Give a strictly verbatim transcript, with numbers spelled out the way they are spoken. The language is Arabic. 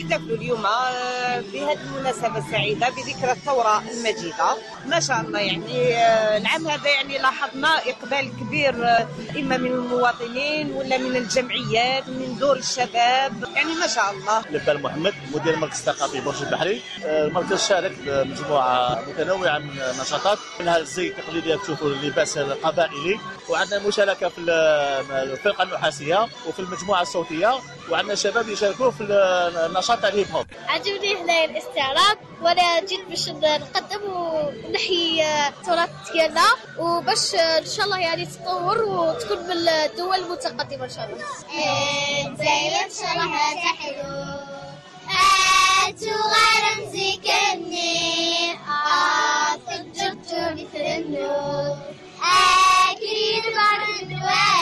نحتفلوا اليوم في هذه المناسبة السعيدة بذكرى الثورة المجيدة. ما شاء الله يعني العام هذا يعني لاحظنا إقبال كبير إما من المواطنين ولا من الجمعيات من دور الشباب، يعني ما شاء الله. لبان محمد مدير المركز الثقافي برج البحري. المركز شارك بمجموعة متنوعة من النشاطات، منها الزي التقليدي تشوفوا اللباس القبائلي، وعندنا مشاركة في الفرقة النحاسية وفي المجموعة الصوتية، وعندنا شباب يشاركوا في النشاط تاع الهيب هوب. عجبني هنا الاستعراض وانا جيت باش نقدم ونحيي التراث ديالنا وباش ان شاء الله يعني تطور وتكون من الدول المتقدمه ان شاء الله. زي شرها تحلو أتغرم زكني أتجرت مثل النور أكيد بعد